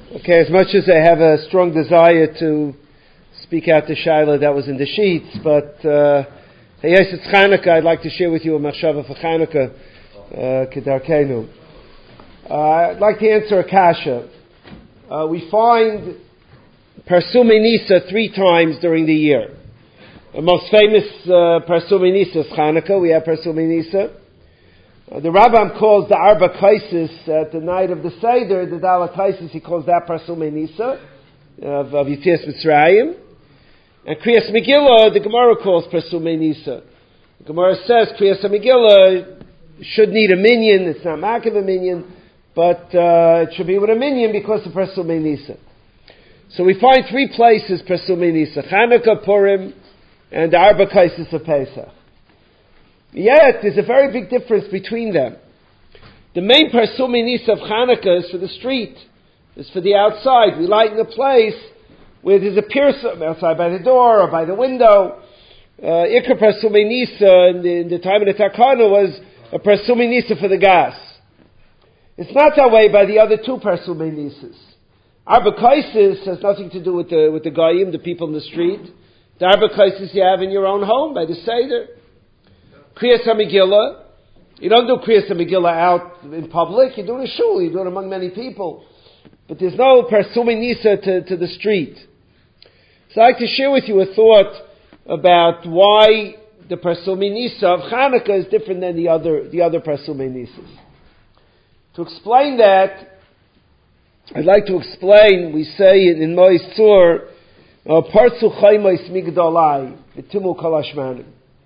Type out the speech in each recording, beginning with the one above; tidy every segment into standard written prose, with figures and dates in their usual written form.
Okay, as much as I have a strong desire to speak out the Shaila that was in the sheets, but yes, it's Chanukah. I'd like to share with you a machshava for Chanukah, Kedarkenu. I'd like to answer a kasha. We find Parsumei Nisa 3 times during the year. The most famous Parsumei Nisa is Chanukah. We have Parsumei Nisa. The Rambam calls the Arba Kaisis at the night of the Seder, the Dala Kaisis, he calls that Parsumei Nisa of Yitzias Mitzrayim. And Kriyas Megillah, the Gemara calls Parsumei Nisa. The Gemara says Kriyas Megillah should need a minyan. It's not Makiv a minyan, but it should be with a minyan because of Parsumei Nisa. So we find 3 places Parsumei Nisa: Chanukah, Purim, and the Arba Kaisis of Pesach. Yet, there's a very big difference between them. The main Parsumei Nisa of Chanukah is for the street, is for the outside. We light in a place where there's a pirsum outside by the door or by the window. Ikar Parsumei Nisa in the time of the Takana was a Parsumei Nisa for the gas. It's not that way by the other 2 Parsumei Nisas. Arba Kaisis has nothing to do with the Goyim, the people in the street. The Arba Kaisis you have in your own home by the Seder. Kriyas HaMegillah, you don't do Kriyas HaMegillah out in public, you do it in shul, you do it among many people. But there's no Parsumei Nisa to the street. So I'd like to share with you a thought about why the Parsumei Nisa of Chanukah is different than the other Parsumei Nisas. To explain that, I'd like to explain, we say in Mois Tzur, Partzu Chaymais Migdalai, V'timu Kalashmanim.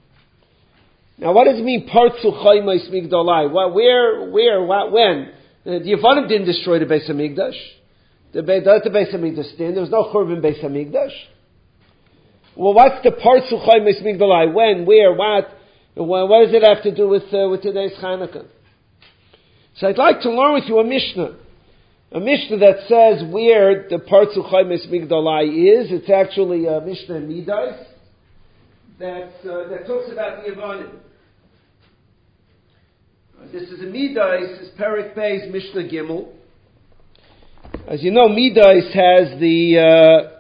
Now, what does it mean, Partzu Chaymais Migdalai? Where, what, when? The Yevanim didn't destroy the Beis HaMikdash. The Beis HaMikdash stand. There was no Churban Beis HaMikdash. Well, what's the Partzu Chaymais Migdalai? When, where, what? What does it have to do with today's Chanukah? So I'd like to learn with you a Mishnah. A Mishnah that says where the Partzu Chaymais Migdalai is. It's actually a Mishnah in Midas that talks about the Yevanim. This is a Midas, it's Perek Beis Mishnah Gimel. As you know, Midas has the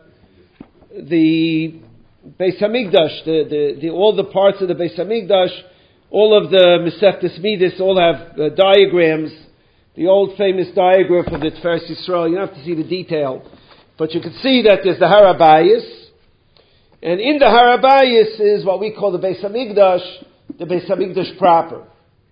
Beis Hamikdash, the all the parts of the Beis Hamikdash, all of the Mesechtes Midas, all have diagrams. The old famous diagram for the Tiferes Yisrael. You don't have to see the detail, but you can see that there's the Har HaBayis, and in the Har HaBayis is what we call the Beis Hamikdash, the Beis Hamikdash proper.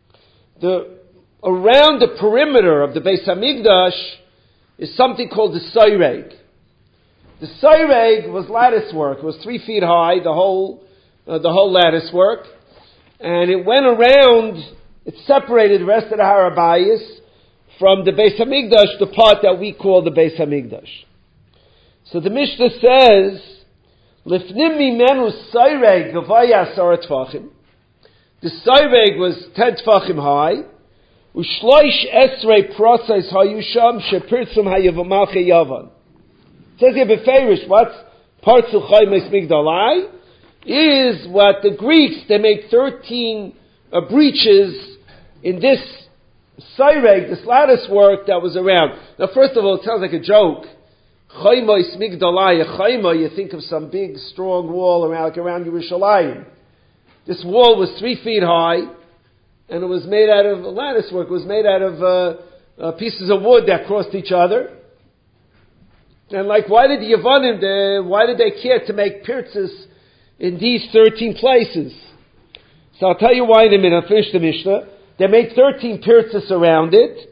Around the perimeter of the Beis Hamikdash is something called the Soireg. The Soireg was lattice work. It was 3 feet high, the whole lattice work. And it went around, it separated the rest of the Har HaBayis from the Beis Hamikdash, the part that we call the Beis Hamikdash. So the Mishnah says, Lifnim mimenu Soireg gavaya 10 tefachim. The Soireg was 10 tefachim high. Ushloish esrei prosais hayusham shepirzum hayavamalche yavan. It says here beferish, what's Partzu Chaymais Migdalai? Is what the Greeks, they made 13 breaches in this Soireg, this lattice work that was around. Now first of all, it sounds like a joke. Chaymais Migdalai, a chayma, you think of some big strong wall around Yerushalayim. This wall was 3 feet high, and it was made out of lattice work. It was made out of pieces of wood that crossed each other. And why did the Yevanim, why did they care to make pirtzes in these 13 places? So I'll tell you why in a minute. I'll finish the Mishnah. They made 13 pirtzes around it.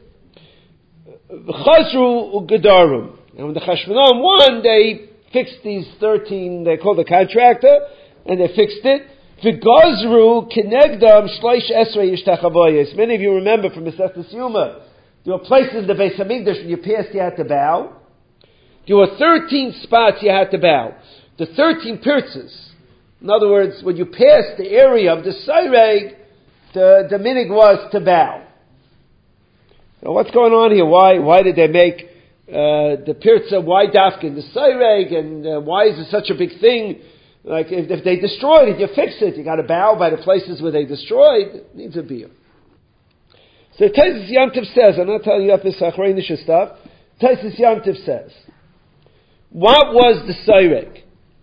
Chazru u'gedarum. And when the Chashmonaim won, they fixed these 13, they called the contractor, and they fixed it. V'gazru kinegdam shleish esrei yishtachavoyes. Many of you remember from Mesechtes Yuma, there were places in the Beis Hamikdash when you passed you had to bow. There were 13 spots you had to bow. The 13 pirtzes. In other words, when you passed the area of the Soireg, the minig was to bow. Now what's going on here? Why did they make the pirza? Why dafkin the Soireg? And why is it such a big thing? Like if they destroyed it, you fix it. You got to bow by the places where they destroyed. It needs a beer. So Tezis Yom Tov says, I'm not telling you up this Achraynish stuff. Taisus Yantiv says, what was the Soireg?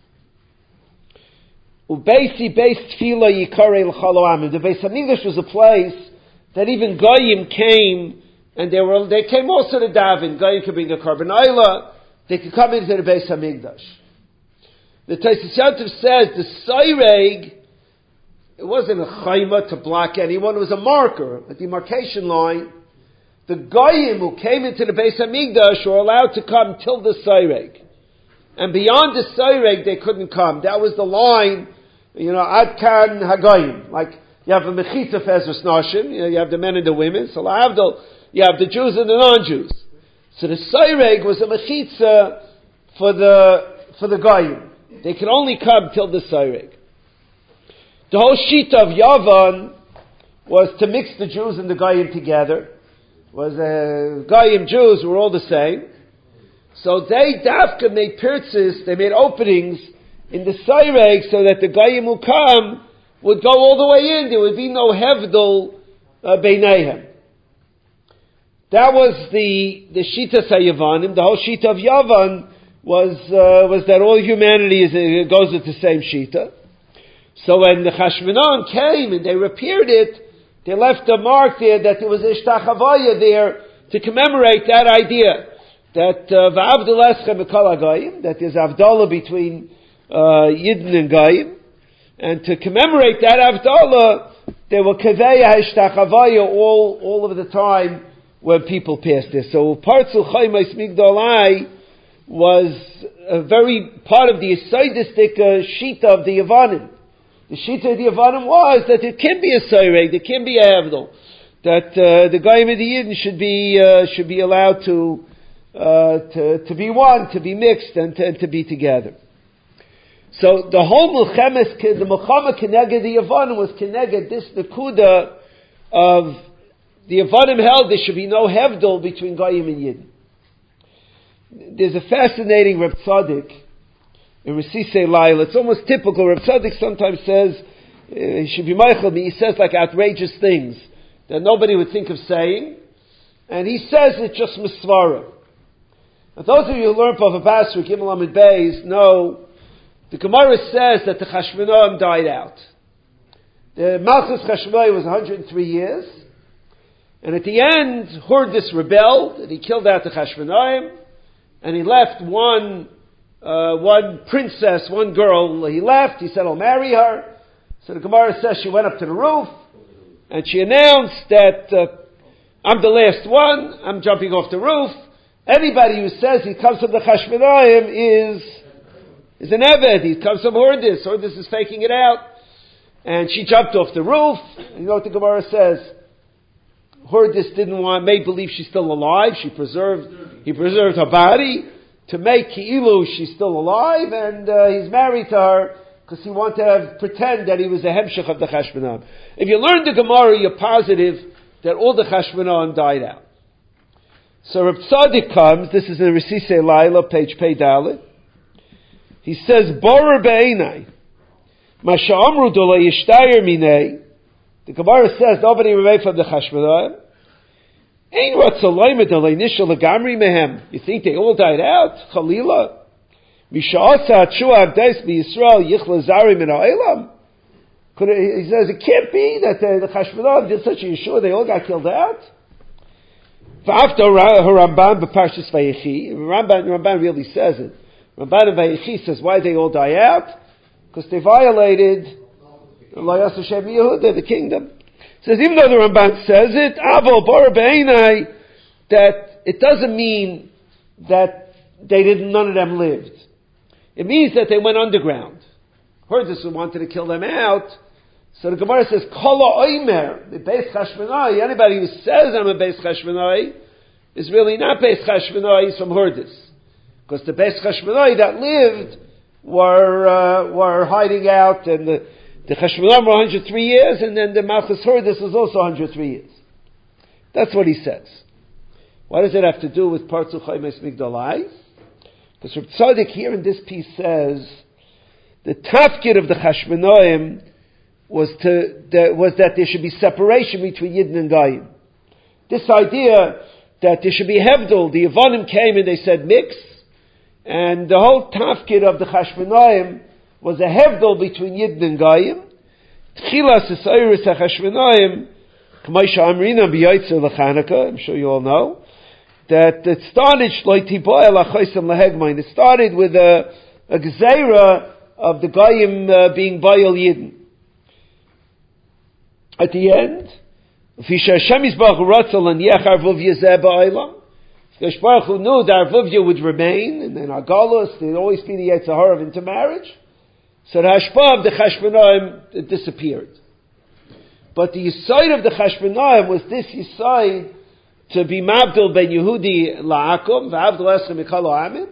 Ubeisi Beis Tfila Yikarei L'chalo Amim. The Beis Hamikdash was a place that even Goyim came, and they came also to daven. Goyim could bring a korban oila. They could come into the Beis Hamikdash. The Taisus Yantiv says the Soireg, it wasn't a chayma to block anyone. It was a marker, a demarcation line. The Goyim who came into the Beis Hamikdash were allowed to come till the Soireg. And beyond the Soireg, they couldn't come. That was the line, Ad Kan HaGoyim. Like, you have a Mechitza for Ezras Nashim, you have the men and the women. So, you have the Jews and the non-Jews. So the Soireg was a Mechitza for the Goyim. They could only come till the Soireg. The whole shita of Yavan was to mix the Jews and the Goyim together. Goyim Jews were all the same. So they made pirtzis, they made openings in the Soireg so that the Goyim who come would go all the way in. There would be no Hevdel Beineihem. That was the shita Yavanim. The whole shita of Yavan was that all humanity goes with the same shita. So when the Chashmonaim came and they repaired it, they left a mark there that there was a shtachavaya there to commemorate that idea that v'avdol eschem mikol hagoyim, that there's avdallah between Yidden and Goyim, and to commemorate that avdallah, there were kaveya shtachavaya all over the time when people passed this. So Partzul Chaimais Migdalai was a very part of the Yisaidistic shita of the Yavanim. The shita of the Yavanim was that it can be a Soireg, there can be a Havdol, that the Goyim and the Yidden should be allowed to be one, to be mixed, and to be together. So the whole Milchemes, the Milchama Keneged the Yavanim was Keneged this Nekuda of the Yavanim held there should be no Havdol between Goyim and Yidden. There's a fascinating Reb Tzaddik in Resisei Laila. It's almost typical. Reb Tzaddik sometimes says, he should be Meichel me, he says like outrageous things that nobody would think of saying, and he says it just misvara. Now those of you who learn Pava Basra, Gimel Amid Beis, know the Gemara says that the Chashmonaim died out. The Malchus Chashmonaim was 103 years, and at the end, Hordis rebelled, and he killed out the Chashmonaim, and he left one princess, one girl, he left, he said, I'll marry her. So the Gemara says she went up to the roof, and she announced that, I'm the last one, I'm jumping off the roof. Anybody who says he comes from the Chashmonaim is an Eved, he comes from Hordis. Hordis is faking it out. And she jumped off the roof. You know what the Gemara says? Hordis made believe she's still alive. He preserved her body to make Ki'ilu she's still alive, and he's married to her because he wanted to pretend that he was a Hemshech of the Chashmonaim. If you learn the Gemara, you're positive that all the Chashmonaim died out. So Reb Tzaddik comes, this is in Resisei Laila, page Pei Dalet. He says, Borer be'enai, ma sha'amru do lo yishtayer minei. The Gemara says, nobody remained from the Chashmonaim. Ein ratzaloyim do lo nishal legamri mehem. You think they all died out? Chalila. Misha'asa atshua abdes b'Yisrael yichla zari min ha'elam. He says, it can't be that the Chashmonaim did such a Yeshua, they all got killed out. V'after Ramban b'Parshas Vayechi. Ramban really says it. Ramban in Vayechi says, why they all die out? Because they violated Layas Hashem Yehuda, the kingdom. It says, even though the Ramban says it, Avol Bor Be'enai, that it doesn't mean that none of them lived. It means that they went underground. Hordis who wanted to kill them out. So the Gemara says, Kala Oimer, the Beis Chashmonai, anybody who says I'm a Beis Chashmonai, is really not Beis Chashmonai, he's from Hordis. Because the Beis Chashmonai that lived were hiding out, and the Chashmonaim were 103 years, and then the Malchus Hordis was also 103 years. That's what he says. What does it have to do with Partzul Chaimes Migdalai? Because Reb Tzaddik here in this piece says, the tafkid of the Chashmonaim was that there should be separation between Yidden and Goyim. This idea that there should be Hevdel. The Yevonim came and they said mix, and the whole tafkid of the Chashmonaim was a Hevdel between Yidden and Goyim. Tchilas Esayris HaChashmonaim, K'maisha Amrina B'Yaitzer L'Chanukah, I'm sure you all know, that it started it started with a gzeira of the Goyim being Bayal Yidden. At the end, Hashem Baruch Hu knew that Arvuvya would remain, and then Agalus, there'd always be the Yetzer Hara of intermarriage. So the Hashpah of the Chashmonaim disappeared. But the Yisayid of the Chashmonaim was this Yisayid to be Mabdul ben Yehudi la'akum, v'avdul eschem mikal ha'amim,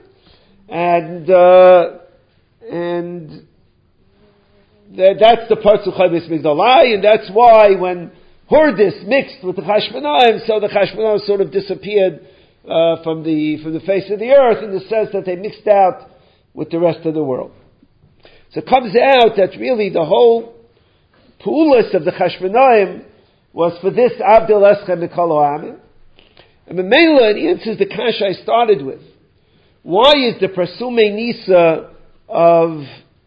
and that's the parts of Chavis Migdalai, and that's why when Hurdis mixed with the Chashmonaim, so the Chashmonaim sort of disappeared from the face of the earth, in the sense that they mixed out with the rest of the world. So it comes out that really the whole pu'ulas of the Chashmonaim was for this Abdul Eschem Mikal ha'amim. And Memela, it answers the kasha I started with. Why is the Prasumei Nisa of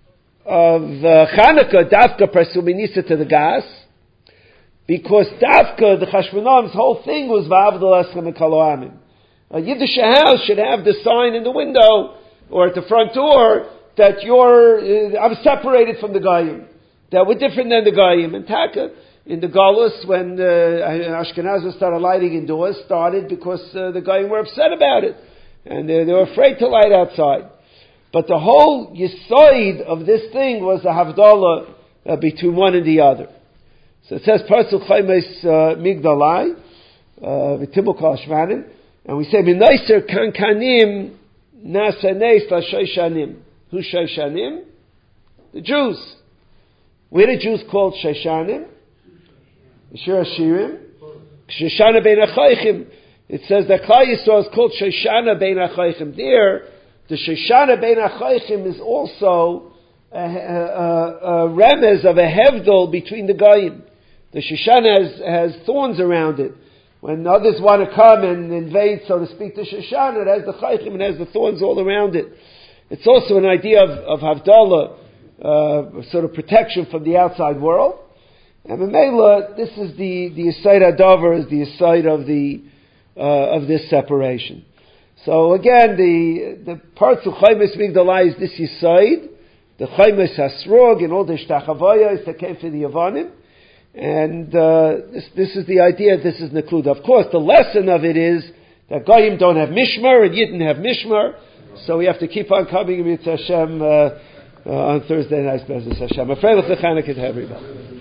Chanukah Dafka Prasumei Nisa to the gas? Because Dafka, the Chashmonaim's whole thing was V'avdol Eschem Mikal ha'amim. A Yiddish house should have the sign in the window or at the front door that I'm separated from the Goyim. That we're different than the Goyim. And Taka, in the Galus, when Ashkenazim started lighting indoors, started because the Goyim were upset about it. And they were afraid to light outside. But the whole yisoid of this thing was a havdalah between one and the other. So it says, Parsul Chaimes Migdalai, V'timul Kol Hashmanim, and we say, Minaiser Kankanim Nasanes La Shoishanim. Who's Shoishanim? The Jews. Where the Jews called Shoishanim? Shir Hashirim. Shoshana Bein HaChoichim. It says that Klal Yisrael is called Shoshana Bein HaChoichim. There, the Shoshana Bein HaChoichim is also a remez of a hevdol between the Goyim. The Shoshana has thorns around it. When others want to come and invade, so to speak, the Shoshana, it has the Chaychim and has the thorns all around it. It's also an idea of Havdalah, sort of protection from the outside world. And Memela, this is the Yisayid Hadavar, is the Yisayid of this separation. So again, the parts of Chaimes Migdalai is this Yisayid, the Chaimes Hasrog, and all the Shtachavayas that came for the Yavanim. And this is the idea, this is Nakuda. Of course, the lesson of it is that Goyim don't have Mishmar, and Yidden have Mishmar, so we have to keep on coming to Hashem on Thursday nights, Bezos Hashem. I'm afraid of the Chanukah to everybody.